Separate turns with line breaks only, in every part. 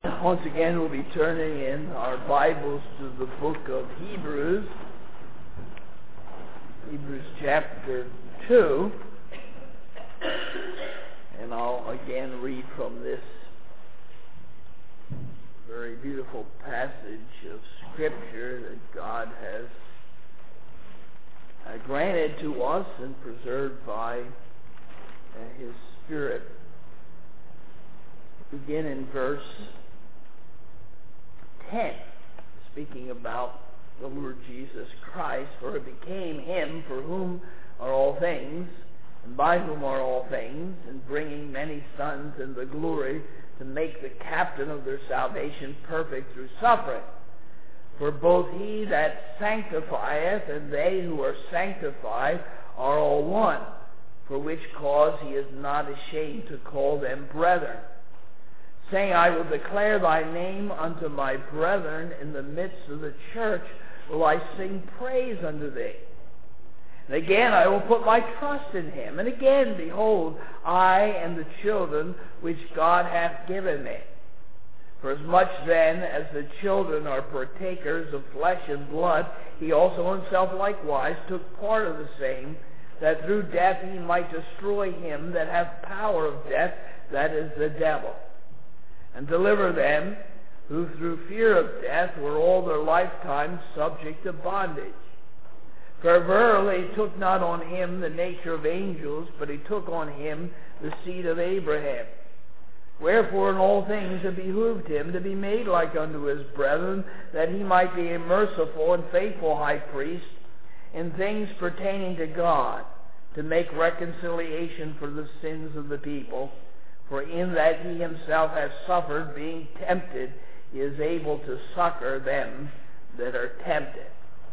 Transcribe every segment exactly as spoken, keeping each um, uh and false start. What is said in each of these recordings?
Once again, we'll be turning in our Bibles to the book of Hebrews, Hebrews chapter two, and I'll again read from this very beautiful passage of Scripture that God has uh, granted to us and preserved by uh, His Spirit. Begin in verse ten, speaking about the Lord Jesus Christ. For it became Him for whom are all things, and by whom are all things, and bringing many sons into glory, to make the captain of their salvation perfect through suffering. For both He that sanctifieth and they who are sanctified are all one, for which cause He is not ashamed to call them brethren, saying, I will declare thy name unto my brethren. In the midst of the church will I sing praise unto thee. And again I will put my trust in Him. And again, behold, I and the children which God hath given me. For as much then as the children are partakers of flesh and blood, He also Himself likewise took part of the same, that through death He might destroy him that hath power of death, that is the devil, and deliver them who through fear of death were all their lifetime subject to bondage. For verily He took not on Him the nature of angels, but He took on Him the seed of Abraham. Wherefore in all things it behooved Him to be made like unto His brethren, that He might be a merciful and faithful high priest in things pertaining to God, to make reconciliation for the sins of the people. For in that He Himself has suffered, being tempted, He is able to succor them that are tempted.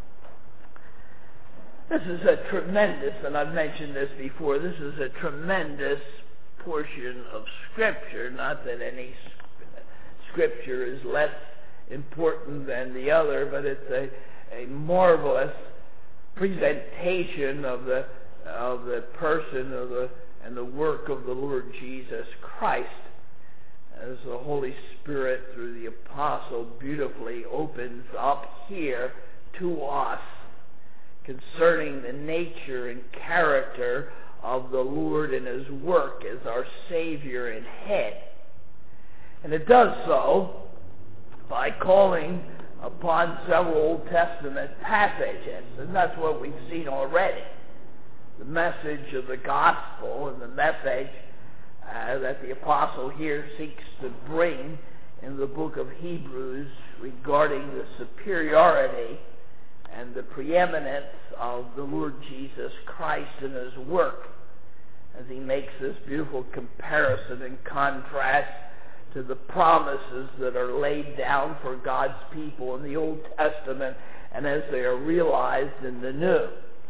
This is a tremendous, and I've mentioned this before, this is a tremendous portion of Scripture. Not that any Scripture is less important than the other, but it's a, a marvelous presentation of the of the person of the and the work of the Lord Jesus Christ, as the Holy Spirit through the apostle beautifully opens up here to us concerning the nature and character of the Lord and His work as our Savior and Head. And it does so by calling upon several Old Testament passages, and that's what we've seen already. The message of the gospel and the message uh, that the apostle here seeks to bring in the book of Hebrews regarding the superiority and the preeminence of the Lord Jesus Christ and His work, as he makes this beautiful comparison and contrast to the promises that are laid down for God's people in the Old Testament and as they are realized in the New.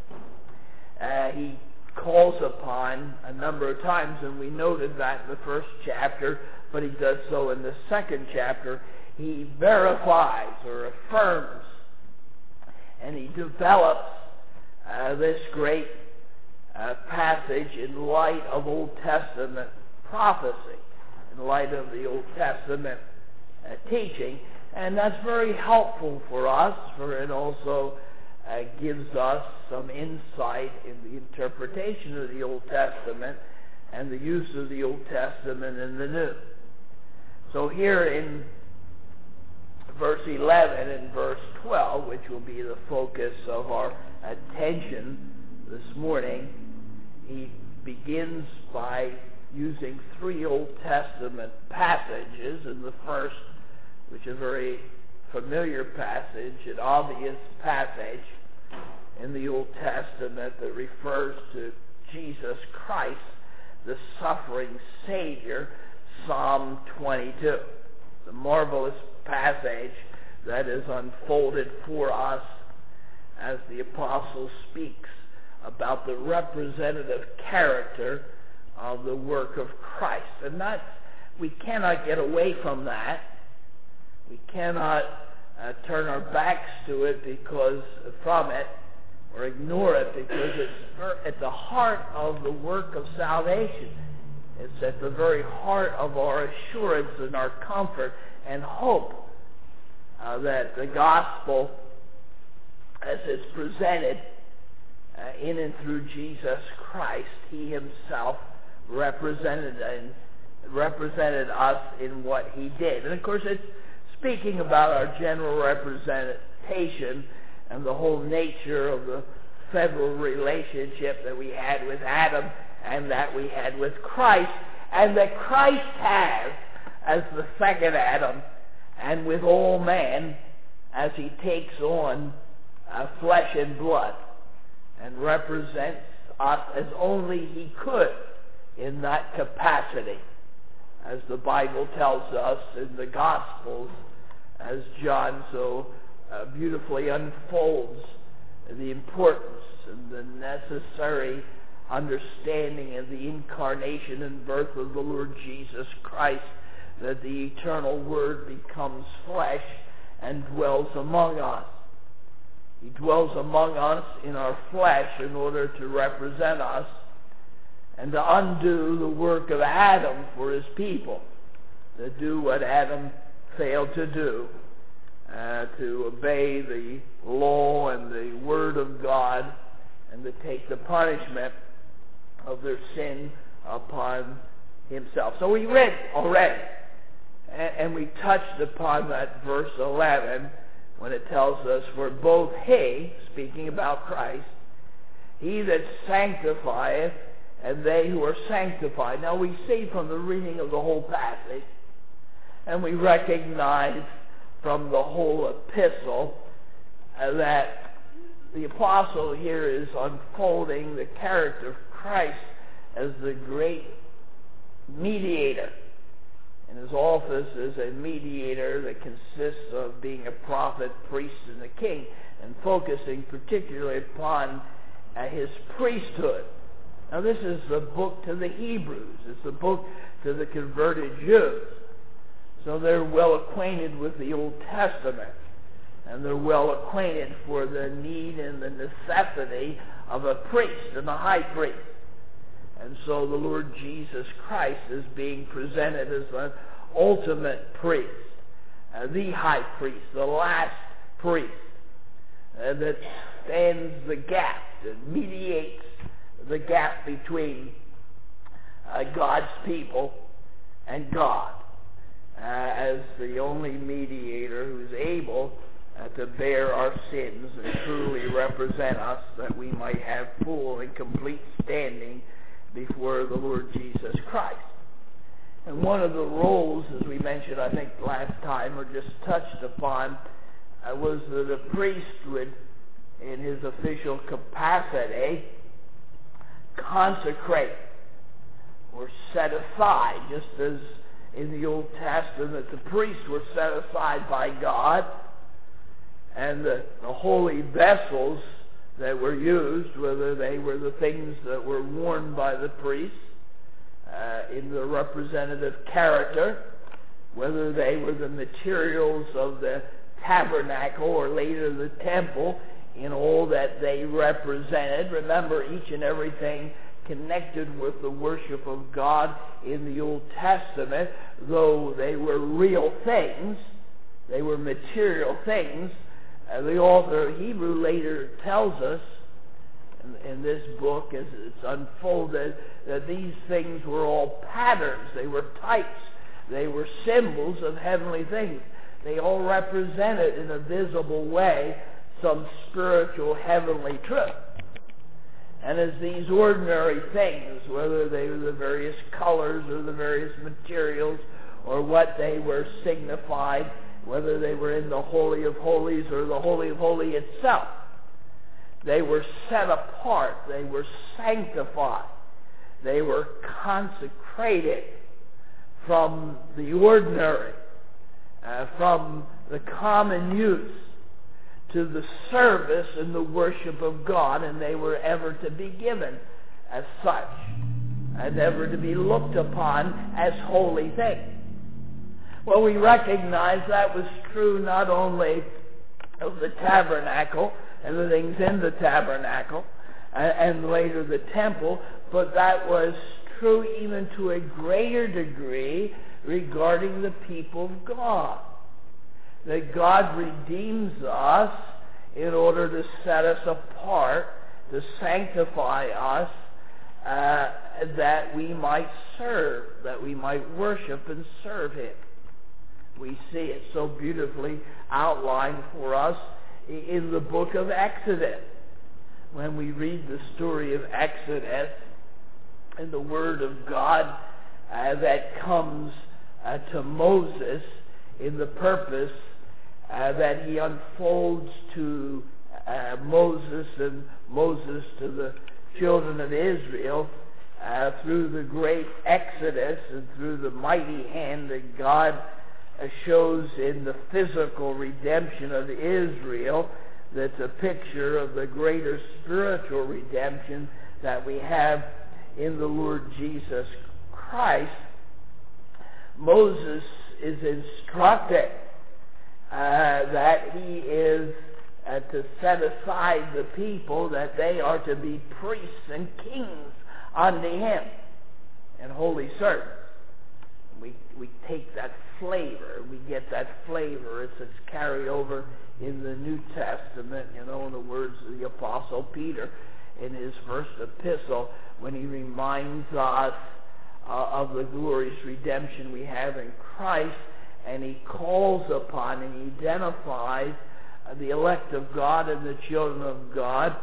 Uh, he calls upon a number of times, and we noted that in the first chapter, but he does so in the second chapter. He verifies or affirms, and he develops uh, this great uh, passage in light of Old Testament prophecy, in light of the Old Testament uh, teaching, and that's very helpful for us, for it also Uh, gives us some insight in the interpretation of the Old Testament and the use of the Old Testament in the New. So here in verse eleven and verse twelve, which will be the focus of our attention this morning, he begins by using three Old Testament passages. In the first, which is a very familiar passage, an obvious passage in the Old Testament that refers to Jesus Christ, the suffering Savior, Psalm twenty-two. It's a marvelous passage that is unfolded for us as the apostle speaks about the representative character of the work of Christ. And that's, we cannot get away from that. We cannot uh, turn our backs to it because from it, or ignore it, because it's at the heart of the work of salvation. It's at the very heart of our assurance and our comfort and hope uh, that the gospel, as it's presented uh, in and through Jesus Christ, he himself represented and represented us in what he did. And of course, it's speaking about our general representation and the whole nature of the federal relationship that we had with Adam and that we had with Christ, and that Christ has as the second Adam, and with all man as he takes on uh, flesh and blood and represents us as only he could in that capacity, as the Bible tells us in the Gospels, as John so uh, beautifully unfolds the importance and the necessary understanding of the incarnation and birth of the Lord Jesus Christ, that the eternal Word becomes flesh and dwells among us. He dwells among us in our flesh in order to represent us and to undo the work of Adam for his people, to do what Adam failed to do, uh, to obey the law and the Word of God, and to take the punishment of their sin upon himself. So we read already, and, and we touched upon that verse eleven when it tells us, for both he, speaking about Christ, he that sanctifieth, and they who are sanctified. Now we see from the reading of the whole passage, and we recognize from the whole epistle uh, that the apostle here is unfolding the character of Christ as the great mediator. And his office is a mediator that consists of being a prophet, priest, and a king, and focusing particularly upon uh, his priesthood. Now this is the book to the Hebrews. It's the book to the converted Jews. So they're well acquainted with the Old Testament. And they're well acquainted for the need and the necessity of a priest and a high priest. And so the Lord Jesus Christ is being presented as an ultimate priest, uh, the high priest, the last priest, uh, that stands the gap, that mediates the gap between uh, God's people and God, uh, as the only mediator who's able uh, to bear our sins and truly represent us, that we might have full and complete standing before the Lord Jesus Christ. And one of the roles, as we mentioned, I think last time, or just touched upon, uh, was that a priest would, in his official capacity, consecrate or set aside, just as in the Old Testament the priests were set aside by God, and the, the holy vessels that were used, whether they were the things that were worn by the priests uh, in the representative character, whether they were the materials of the tabernacle or later the temple in all that they represented. Remember, each and everything connected with the worship of God in the Old Testament, though they were real things, they were material things. Uh, the author of Hebrew later tells us in, in this book, as it's unfolded, that these things were all patterns. They were types. They were symbols of heavenly things. They all represented in a visible way some spiritual heavenly truth. And as these ordinary things, whether they were the various colors or the various materials or what they were signified, whether they were in the Holy of Holies or the Holy of Holies itself, they were set apart, they were sanctified, they were consecrated from the ordinary, uh, from the common use, to the service and the worship of God, and they were ever to be given as such, and ever to be looked upon as holy things. Well, we recognize that was true not only of the tabernacle and the things in the tabernacle, and, and later the temple, but that was true even to a greater degree regarding the people of God. That God redeems us in order to set us apart, to sanctify us, uh, that we might serve, that we might worship and serve Him. We see it so beautifully outlined for us in the book of Exodus. When we read the story of Exodus and the Word of God uh, that comes uh, to Moses in the purpose uh, that he unfolds to uh, Moses and Moses to the children of Israel uh, through the great Exodus and through the mighty hand that God uh, shows in the physical redemption of Israel. That's a picture of the greater spiritual redemption that we have in the Lord Jesus Christ. Moses is instructed uh, that he is uh, to set aside the people, that they are to be priests and kings unto him and holy servants. We we take that flavor, we get that flavor. It's, it's carried over in the New Testament, you know, in the words of the Apostle Peter in his first epistle, when he reminds us uh, of the glorious redemption we have in Christ, and he calls upon and he identifies uh, the elect of God and the children of God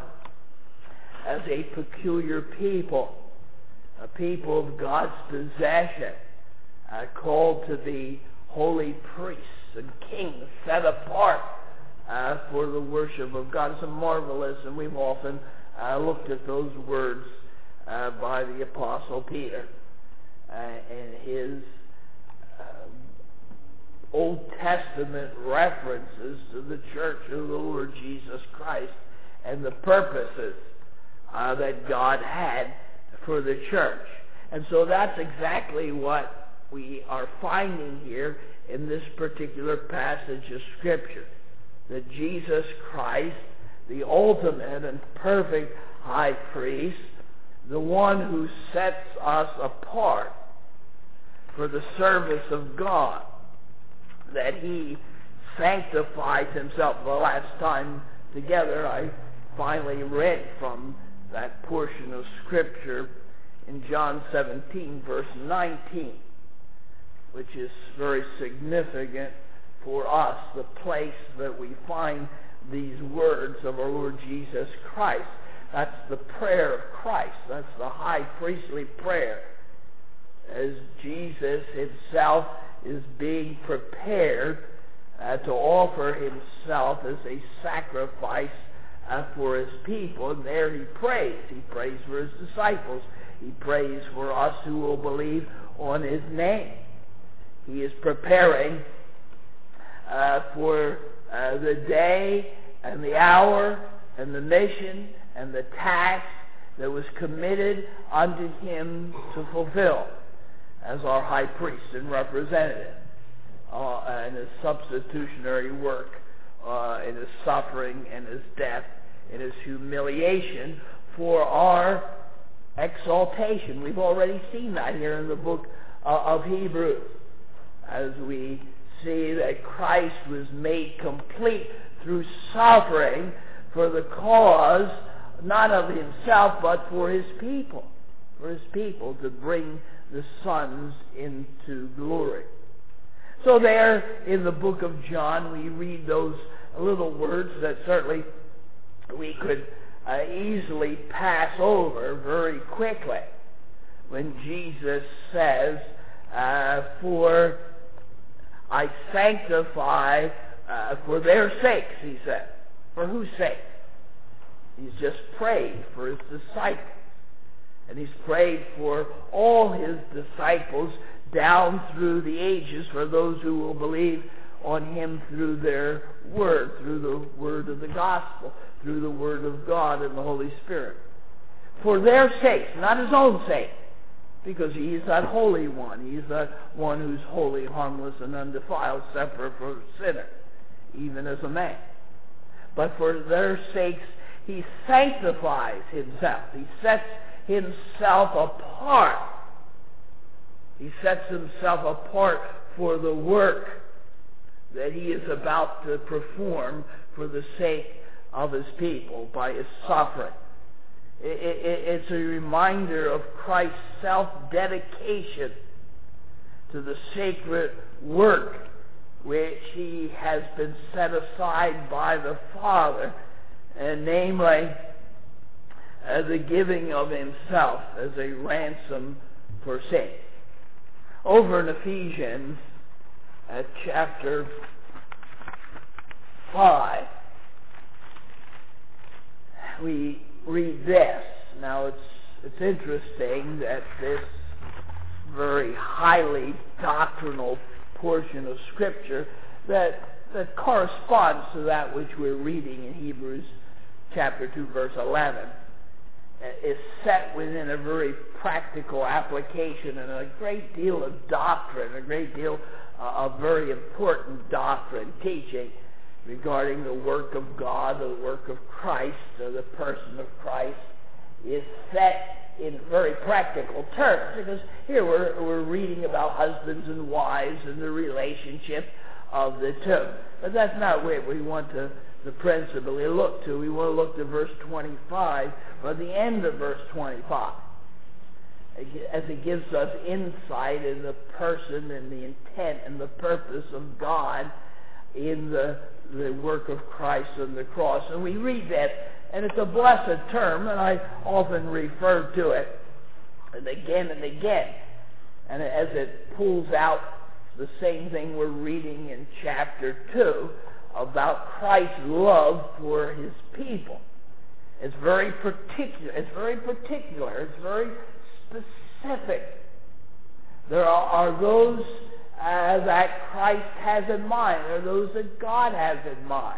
as a peculiar people, a people of God's possession, uh, called to be holy priests and kings, set apart Uh, for the worship of God. It's a marvelous, and we've often uh, looked at those words uh, by the Apostle Peter uh, and his uh, Old Testament references to the church of the Lord Jesus Christ and the purposes uh, that God had for the church. And so that's exactly what we are finding here in this particular passage of Scripture. That Jesus Christ, the ultimate and perfect high priest, the one who sets us apart for the service of God, that he sanctifies himself. The last time together I finally read from that portion of Scripture in John seventeen, verse nineteen, which is very significant for us, the place that we find these words of our Lord Jesus Christ. That's the prayer of Christ. That's the high priestly prayer. As Jesus himself is being prepared uh, to offer himself as a sacrifice uh, for his people, and there he prays. He prays for his disciples. He prays for us who will believe on his name. He is preparing Uh, for uh, the day and the hour and the mission and the task that was committed unto him to fulfill as our high priest and representative uh, in his substitutionary work, uh, in his suffering and his death, in his humiliation for our exaltation. We've already seen that here in the book uh, of Hebrews, as we see that Christ was made complete through suffering for the cause, not of himself, but for his people, for his people to bring the sons into glory. So there in the book of John, we read those little words that certainly we could uh, easily pass over very quickly, when Jesus says, uh, for I sanctify uh, for their sakes, he said. For whose sake? He's just prayed for his disciples. And he's prayed for all his disciples down through the ages, for those who will believe on him through their word, through the word of the gospel, through the word of God and the Holy Spirit. For their sakes, not his own sake, because he is that holy one. He is that one who's holy, harmless, and undefiled, separate from sinner, even as a man. But for their sakes, he sanctifies himself. He sets himself apart He sets himself apart for the work that he is about to perform for the sake of his people by his suffering. It, it, it's a reminder of Christ's self-dedication to the sacred work which he has been set aside by the Father, and namely uh, the giving of himself as a ransom for sin. Over in Ephesians at chapter five, we read this. Now it's it's interesting that this very highly doctrinal portion of Scripture that that corresponds to that which we're reading in Hebrews chapter two, verse eleven, is set within a very practical application and a great deal of doctrine, a great deal uh, of very important doctrine, teaching regarding the work of God, the work of Christ, or the person of Christ, is set in very practical terms. Because here we're, we're reading about husbands and wives and the relationship of the two. But that's not where we want to, to principally look to. We want to look to verse twenty-five, or the end of verse twenty-five, as it gives us insight in the person and the intent and the purpose of God in the, the work of Christ on the cross. And we read that, and it's a blessed term, and I often refer to it, and again and again. And as it pulls out the same thing we're reading in chapter two about Christ's love for his people. It's very particular. It's very particular. It's very specific. There are, are those uh, that Christ has in mind. There are those that God has in mind.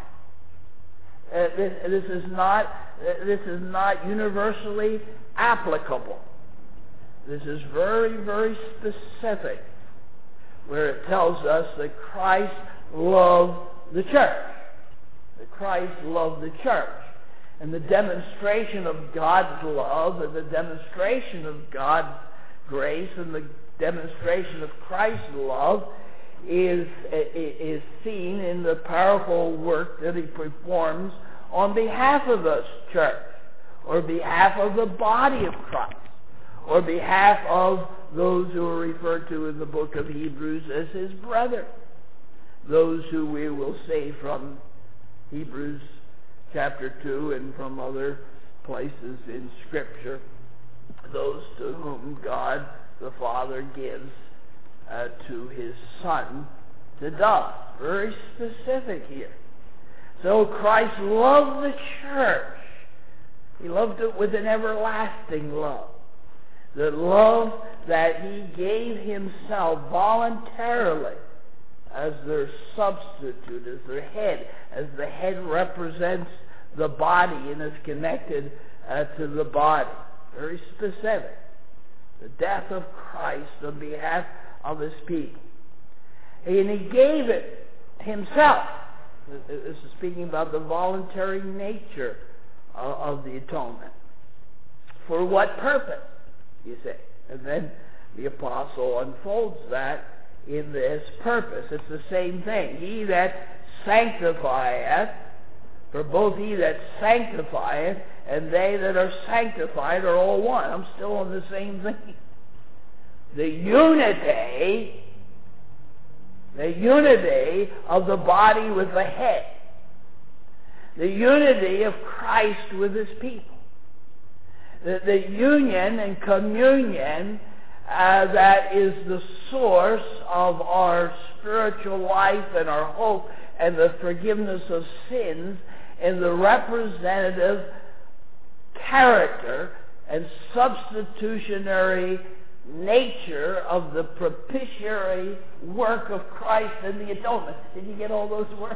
Uh, this, this is not. Uh, this is not universally applicable. This is very, very specific, where it tells us that Christ loved the church. That Christ loved the church. And the demonstration of God's love and the demonstration of God's grace and the demonstration of Christ's love is, is seen in the powerful work that he performs on behalf of the church, or behalf of the body of Christ, or behalf of those who are referred to in the book of Hebrews as his brother. Those who we will say from Hebrews chapter two and from other places in Scripture, those to whom God the Father gives uh, to his Son to die. Very specific here. So Christ loved the church. He loved it with an everlasting love. The love that he gave himself voluntarily as their substitute, as their head, as the head represents the body and is connected uh, to the body. Very specific. The death of Christ on behalf of his people. And he gave it himself. This is speaking about the voluntary nature of, of the atonement. For what purpose, you say? And then the apostle unfolds that in this purpose. It's the same thing. He that sanctifieth, for both he that sanctifieth and they that are sanctified are all one. I'm still on the same thing. The unity, the unity of the body with the head. The unity of Christ with his people. The, the union and communion Uh, that is the source of our spiritual life and our hope and the forgiveness of sins and the representative character and substitutionary nature of the propitiatory work of Christ in the atonement. Did you get all those words?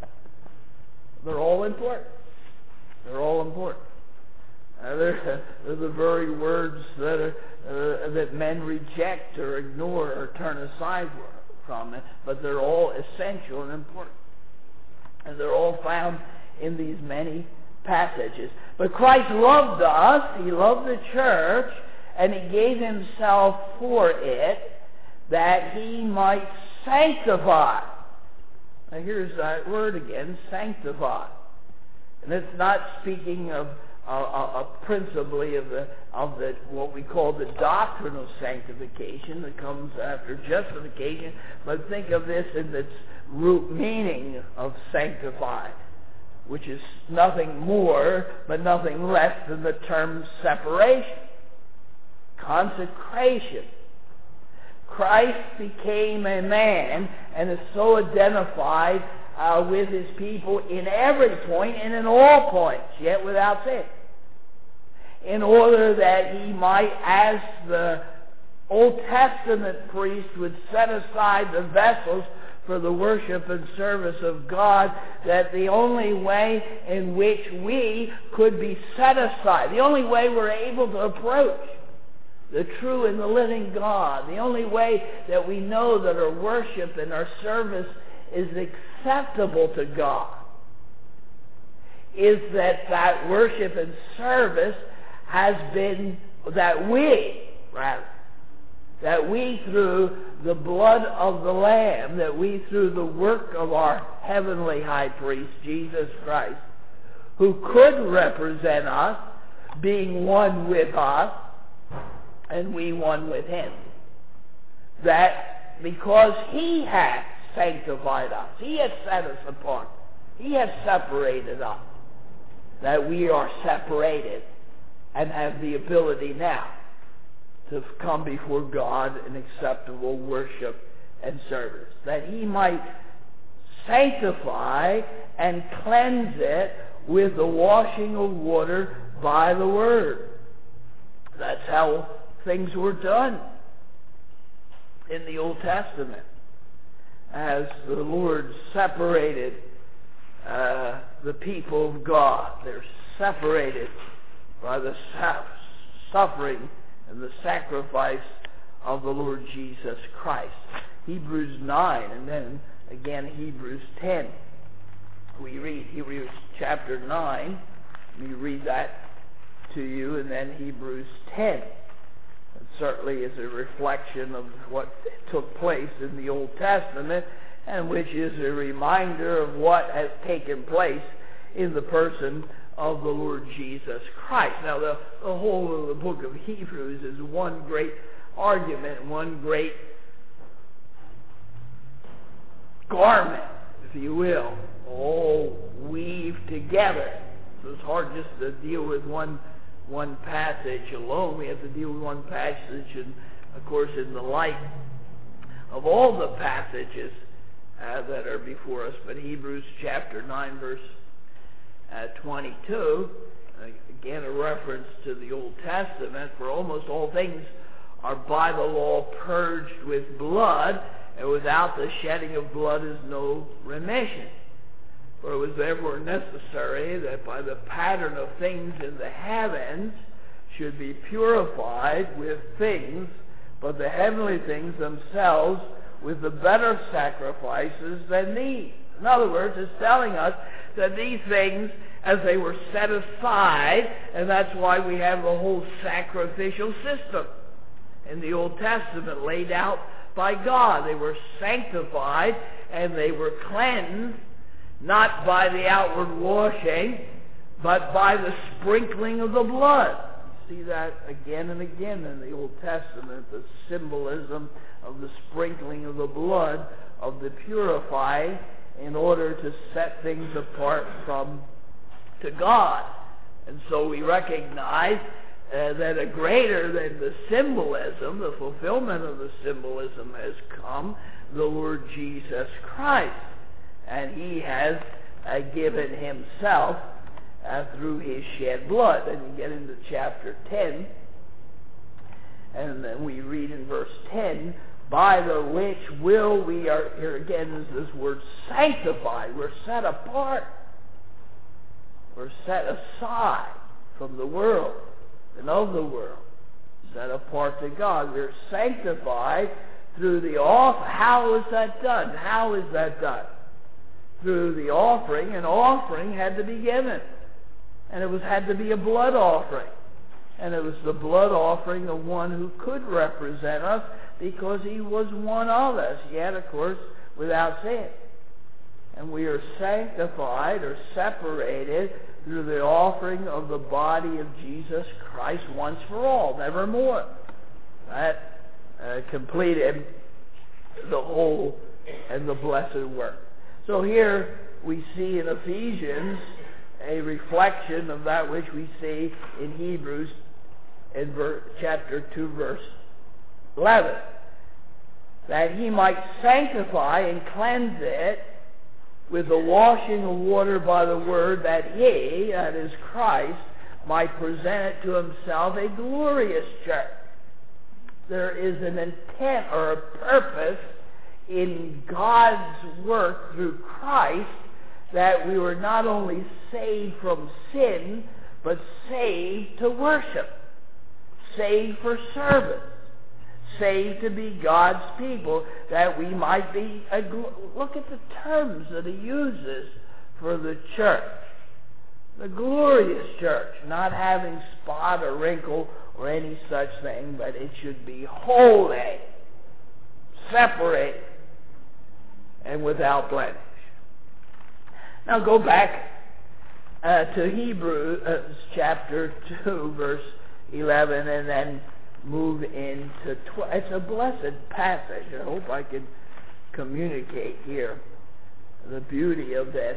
They're all important. They're all important. Uh, they're, they're the very words that are, uh, that men reject or ignore or turn aside from it, but they're all essential and important. And they're all found in these many passages. But Christ loved us, he loved the church, and he gave himself for it, that he might sanctify. Now here's that word again, sanctify. And it's not speaking of uh, uh, principally of the of the what we call the doctrine of sanctification that comes after justification, but think of this in its root meaning of sanctify, which is nothing more but nothing less than the term separation, consecration. Christ became a man and is so identified uh, with his people in every point and in all points, yet without sin, in order that he might, as the Old Testament priest would set aside the vessels for the worship and service of God, that the only way in which we could be set aside, the only way we're able to approach the true and the living God, the only way that we know that our worship and our service is acceptable to God, is that that worship and service has been, that we, rather, that we through the blood of the Lamb, that we through the work of our heavenly high priest, Jesus Christ, who could represent us, being one with us, and we one with him, that because he has sanctified us, he has set us apart, he has separated us, that we are separated and have the ability now to come before God in acceptable worship and service, that he might sanctify and cleanse it with the washing of water by the word. That's how things were done in the Old Testament, as the Lord separated uh, the people of God. They're separated by the suffering and the sacrifice of the Lord Jesus Christ. Hebrews nine, and then again Hebrews ten. We read Hebrews chapter nine. We read that to you, and then Hebrews ten. It certainly is a reflection of what took place in the Old Testament, and which is a reminder of what has taken place in the person of the Lord Jesus Christ. Now, the, the whole of the book of Hebrews is one great argument, one great garment, if you will, all weaved together. So it's hard just to deal with one one passage alone. We have to deal with one passage, and of course in the light of all the passages uh, that are before us. But Hebrews chapter nine, verse uh, twenty-two, uh, again a reference to the Old Testament, for almost all things are by the law purged with blood, and without the shedding of blood is no remission. For it was therefore necessary that by the pattern of things in the heavens should be purified with things, but the heavenly things themselves with the better sacrifices than these. In other words, it's telling us that these things, as they were set aside, and that's why we have the whole sacrificial system in the Old Testament laid out by God. They were sanctified and they were cleansed, not by the outward washing, but by the sprinkling of the blood. You see that again and again in the Old Testament, the symbolism of the sprinkling of the blood, of the purifying, in order to set things apart from to God. And so we recognize uh, that a greater than the symbolism, the fulfillment of the symbolism has come, the Lord Jesus Christ. And he has uh, given himself uh, through his shed blood. And you get into chapter ten, and then we read in verse ten, by the which will we are, here again is this word sanctified. We're set apart. We're set aside from the world and of the world. Set apart to God. We're sanctified through the off. How is that done? How is that done? Through the offering. An offering had to be given, and it was had to be a blood offering, and it was the blood offering of one who could represent us, because he was one of us, yet, of course, without sin. And we are sanctified or separated through the offering of the body of Jesus Christ once for all, never more. That uh, completed the whole and the blessed work. So here we see in Ephesians a reflection of that which we see in Hebrews in ver- chapter two, verse eleven. That he might sanctify and cleanse it with the washing of water by the word, that he, that is Christ, might present it to himself a glorious church. There is an intent or a purpose in God's work through Christ, that we were not only saved from sin, but saved to worship, saved for service, saved to be God's people, that we might be a gl- look at the terms that he uses for the church. The glorious church, not having spot or wrinkle or any such thing, but it should be holy, separated, and without blemish. Now go back uh, to Hebrews uh, chapter two, verse eleven, and then move into twelve. It's a blessed passage. I hope I can communicate here the beauty of this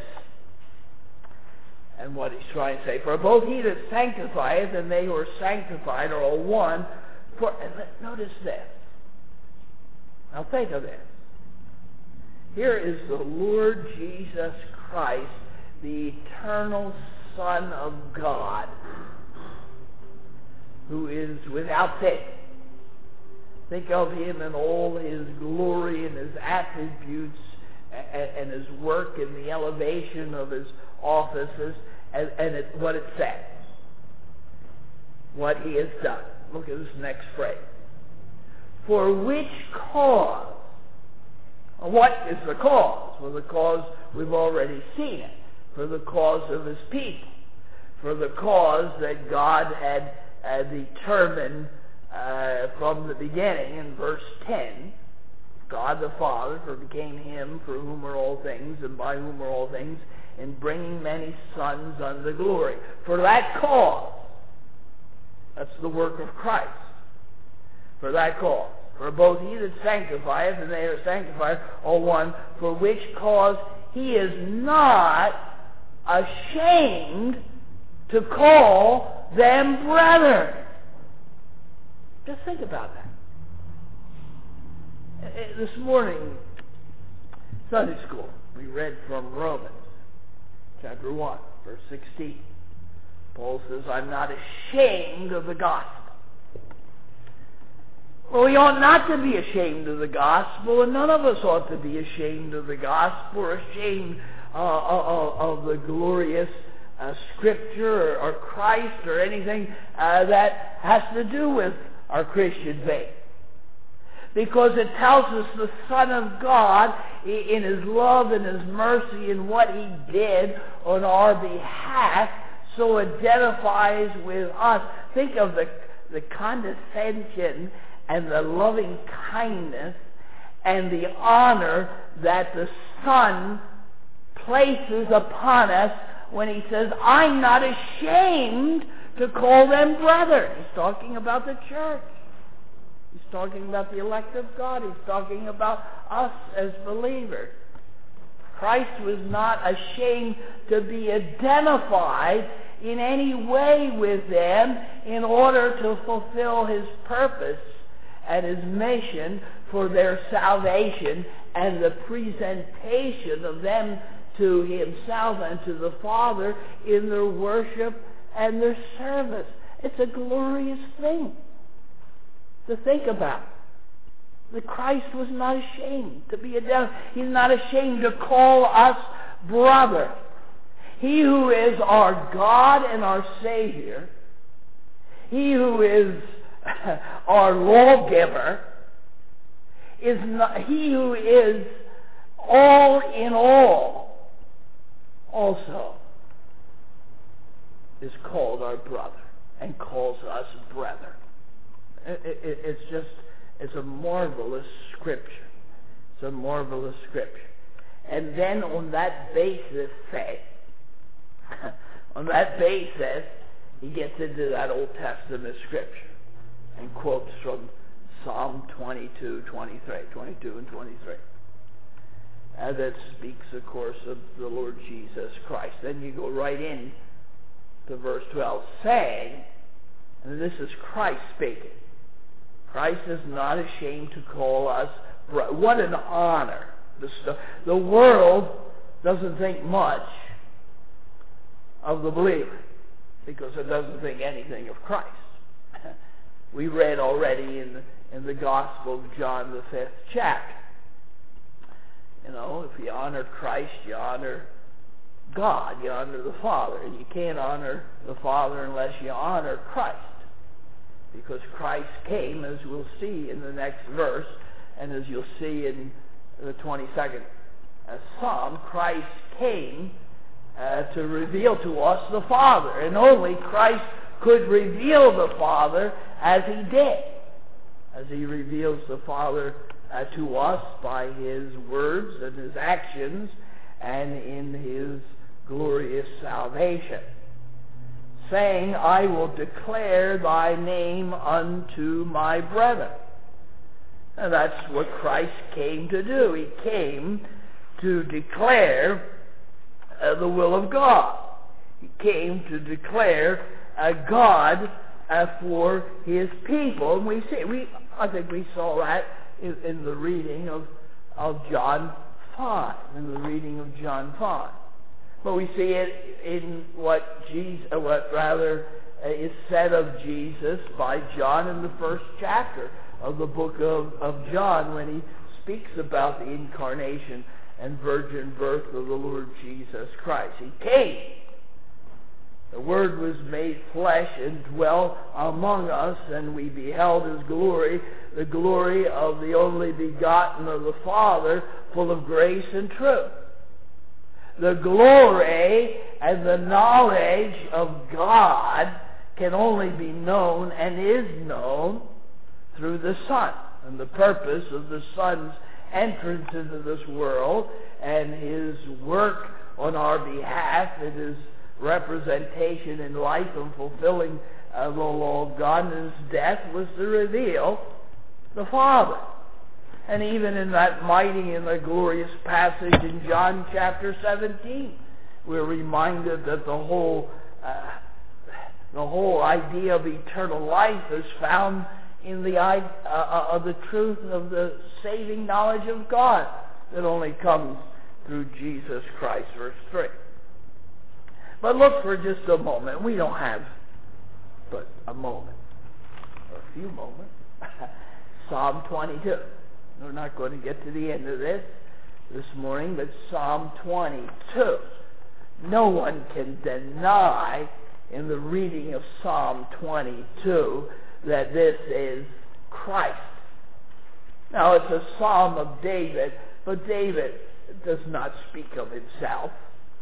and what he's trying to say. For both he that sanctifieth and they who are sanctified are all one. For and let, notice this. Now think of this. Here is the Lord Jesus Christ, the eternal Son of God, who is without sin. Think of him in all his glory and his attributes and, and his work in the elevation of his offices, and, and it, what it says, what he has done. Look at this next phrase. For which cause? What is the cause? Well, the cause, we've already seen it. For the cause of his people. For the cause that God had uh, determined uh, from the beginning in verse ten. God the Father, for it became him for whom are all things, and by whom are all things, in bringing many sons unto glory. For that cause, that's the work of Christ. For that cause. For both he that sanctifieth and they are sanctified are one, for which cause he is not ashamed to call them brethren. Just think about that. This morning, Sunday school, we read from Romans, chapter one, verse sixteen. Paul says, I'm not ashamed of the gospel. Well, we ought not to be ashamed of the gospel, and none of us ought to be ashamed of the gospel or ashamed uh, of, of the glorious uh, Scripture or, or Christ or anything uh, that has to do with our Christian faith. Because it tells us the Son of God, in his love and his mercy and what he did on our behalf, so identifies with us. Think of the, the condescension and the loving kindness and the honor that the Son places upon us when he says, I'm not ashamed to call them brethren. He's talking about the church. He's talking about the elect of God. He's talking about us as believers. Christ was not ashamed to be identified in any way with them in order to fulfill his purpose and his mission for their salvation and the presentation of them to himself and to the Father in their worship and their service. It's a glorious thing to think about. That Christ was not ashamed to be identified. He's not ashamed to call us brother. He who is our God and our Savior, he who is our lawgiver, is not, he who is all in all, also is called our brother and calls us brethren. It, it, it's just It's a marvelous scripture. It's a marvelous scripture. And then on that basis, say, on that basis, he gets into that Old Testament scripture and quotes from Psalm twenty-two, twenty-three, twenty-two and twenty-three. And that speaks, of course, of the Lord Jesus Christ. Then you go right in to verse twelve, saying, and this is Christ speaking. Christ is not ashamed to call us brothers. What an honor. The, the world doesn't think much of the believer because it doesn't think anything of Christ. We read already in the, in the Gospel of John, the fifth chapter. You know, if you honor Christ, you honor God, you honor the Father. And you can't honor the Father unless you honor Christ. Because Christ came, as we'll see in the next verse, and as you'll see in the twenty-second uh, Psalm, Christ came uh, to reveal to us the Father. And only Christ could reveal the Father as he did. As he reveals the Father uh, to us by his words and his actions and in his glorious salvation. Saying, I will declare thy name unto my brethren. And that's what Christ came to do. He came to declare uh, the will of God. He came to declare uh, God uh, for his people. And we see, we, I think we saw that in, in the reading of, of John five, in the reading of John five. But we see it in what Jesus, uh, what rather uh, is said of Jesus by John in the first chapter of the book of, of John, when he speaks about the incarnation and virgin birth of the Lord Jesus Christ. He came. The Word was made flesh and dwelt among us, and we beheld his glory, the glory of the only begotten of the Father, full of grace and truth. The glory and the knowledge of God can only be known and is known through the Son. And the purpose of the Son's entrance into this world and his work on our behalf and his representation in life and fulfilling uh, the law of God and his death was to reveal the Father. And even in that mighty and the glorious passage in John chapter seventeen, we're reminded that the whole uh, the whole idea of eternal life is found in the uh, of the truth of the saving knowledge of God that only comes through Jesus Christ. Verse three. But look for just a moment. We don't have but a moment, or a few moments. Psalm twenty-two. We're not going to get to the end of this this morning, but Psalm twenty-two. No one can deny in the reading of Psalm twenty-two that this is Christ. Now, it's a psalm of David, but David does not speak of himself.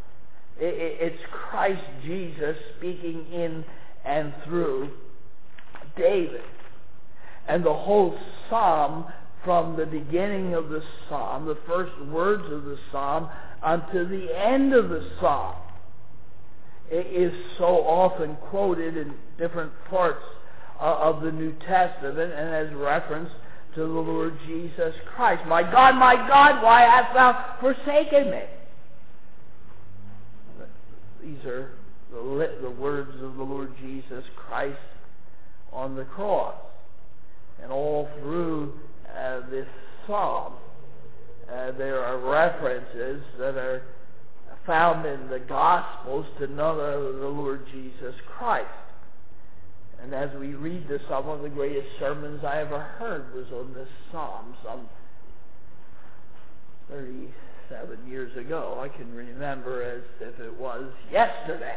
It's Christ Jesus speaking in and through David. And the whole psalm, from the beginning of the psalm, the first words of the psalm, unto the end of the psalm, it is so often quoted in different parts of the New Testament and as reference to the Lord Jesus Christ. My God, my God, why hast thou forsaken me? These are the, the words of the Lord Jesus Christ on the cross. And all through uh, this psalm, uh, there are references that are found in the Gospels to none other than the Lord Jesus Christ. And as we read this, some of the greatest sermons I ever heard was on this psalm, some thirty-seven years ago. I can remember as if it was yesterday,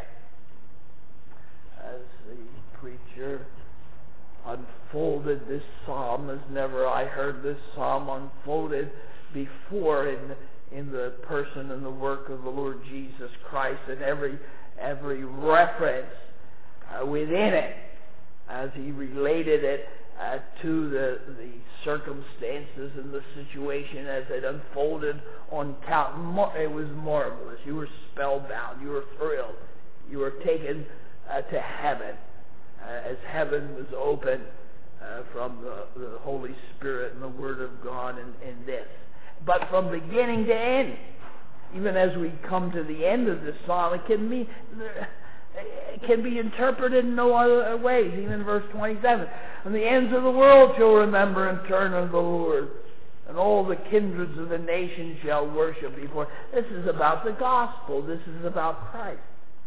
as the preacher unfolded this psalm as never I heard this psalm unfolded before in in the person and the work of the Lord Jesus Christ, and every every reference uh, within it, as he related it uh, to the, the circumstances and the situation as it unfolded on Calvary. It was marvelous. You were spellbound. You were thrilled. You were taken uh, to heaven uh, as heaven was open uh, from the, the Holy Spirit and the Word of God in, in this. But from beginning to end, even as we come to the end of this psalm, it can be it can be interpreted in no other ways. Even verse twenty-seven, and the ends of the world shall remember and turn unto the Lord, and all the kindreds of the nations shall worship before. This is about the gospel. This is about Christ.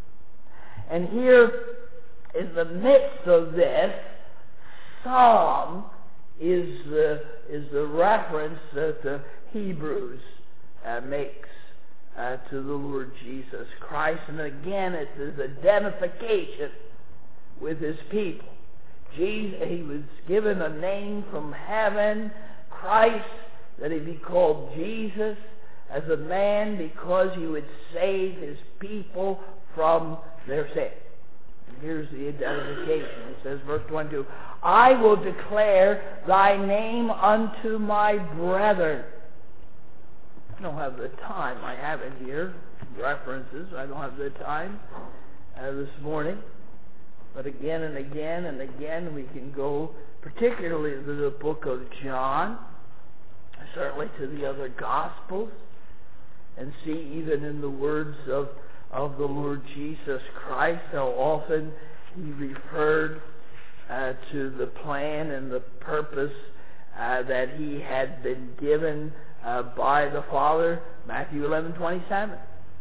And here, in the midst of this psalm, is the is the reference that the Hebrews uh, makes uh, to the Lord Jesus Christ. And again, it's his identification with his people. Jesus, he was given a name from heaven, Christ, that he be called Jesus, as a man because he would save his people from their sin. And here's the identification. It says, verse twenty-two, I will declare thy name unto my brethren. I don't have the time. I have it here, references. I don't have the time uh, this morning. But again and again and again we can go particularly to the book of John, certainly to the other Gospels, and see even in the words of, of the Lord Jesus Christ how often he referred uh, to the plan and the purpose uh, that he had been given Uh, by the Father. Matthew eleven twenty-seven,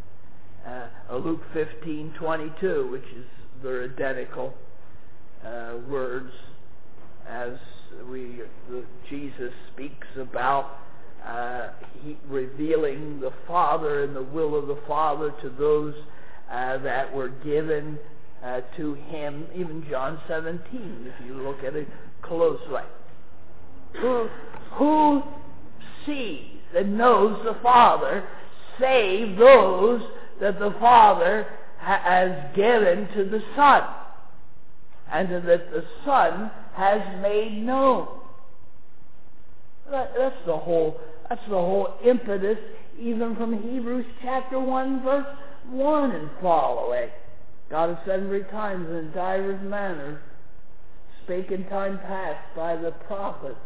uh, Luke fifteen twenty-two, which is their identical uh, words as we the, Jesus speaks about uh, he, revealing the Father and the will of the Father to those uh, that were given uh, to him. Even John seventeen, if you look at it closely, who who sees and knows the Father, save those that the Father ha- has given to the Son, and that the Son has made known. That, that's the whole. That's the whole impetus, even from Hebrews chapter one, verse one and following. God has sundry times and in divers manners spake in time past by the prophets.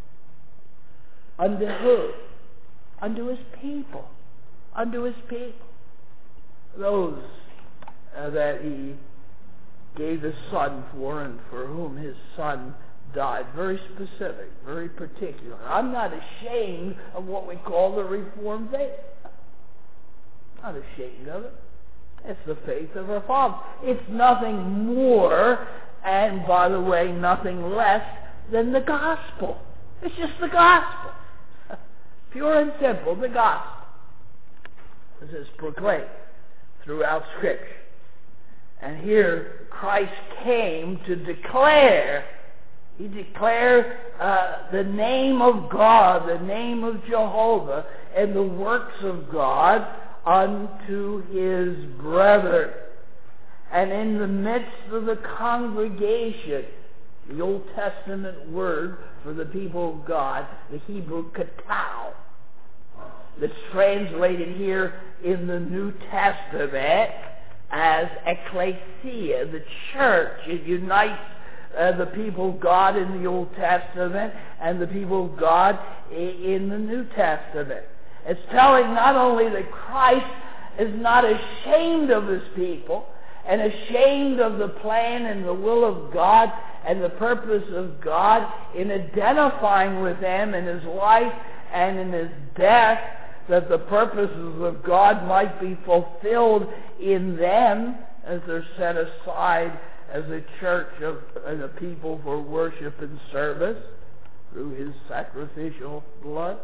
Unto who? Unto his people. Unto his people. Those uh, that he gave his Son for and for whom his Son died. Very specific, very particular. I'm not ashamed of what we call the Reformed faith. Not ashamed of it. It's the faith of our fathers. It's nothing more, and by the way, nothing less than the gospel. It's just the gospel. Pure and simple, the gospel. This is proclaimed throughout Scripture. And here, Christ came to declare, he declared uh, the name of God, the name of Jehovah, and the works of God unto his brethren. And in the midst of the congregation, the Old Testament word for the people of God, the Hebrew katao, that's translated here in the New Testament as ecclesia, the church. It unites uh, the people of God in the Old Testament and the people of God in the New Testament. It's telling not only that Christ is not ashamed of his people and ashamed of the plan and the will of God and the purpose of God in identifying with them in his life and in his death, that the purposes of God might be fulfilled in them as they're set aside as a church of and a people for worship and service through his sacrificial blood.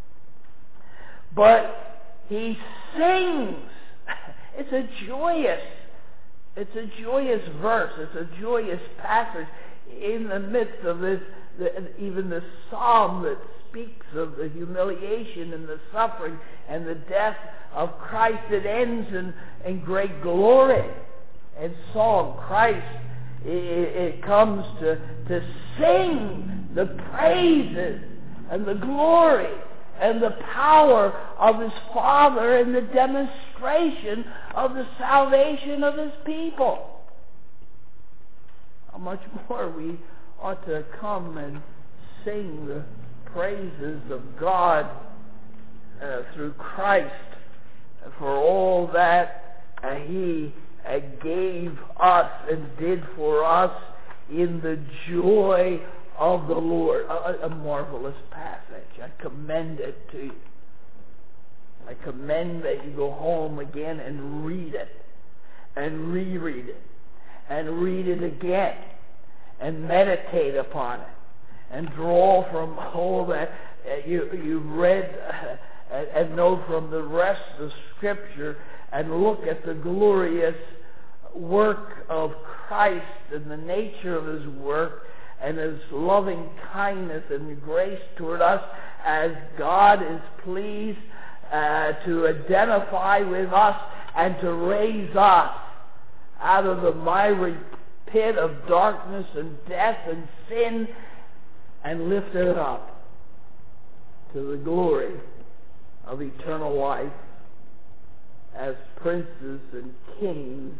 But he sings. It's a joyous, it's a joyous verse. It's a joyous passage in the midst of this, the, even the psalm that speaks of the humiliation and the suffering and the death of Christ. It ends in, in great glory and song. Christ It, it comes to, to sing the praises and the glory and the power of his Father and the demonstration of the salvation of his people. How much more we ought to come and sing the praises of God uh, through Christ for all that uh, he uh, gave us and did for us in the joy of the Lord. A, a marvelous passage. I commend it to you. I commend that you go home again and read it, and reread it, and read it again, and meditate upon it, and draw from all that uh, you, you've read uh, and, and know from the rest of Scripture, and look at the glorious work of Christ and the nature of his work, and his loving kindness and grace toward us, as God is pleased uh, to identify with us and to raise us out of the miry pit of darkness and death and sin, and lift it up to the glory of eternal life as princes and kings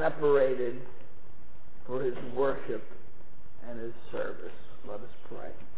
separated for his worship and his service. Let us pray.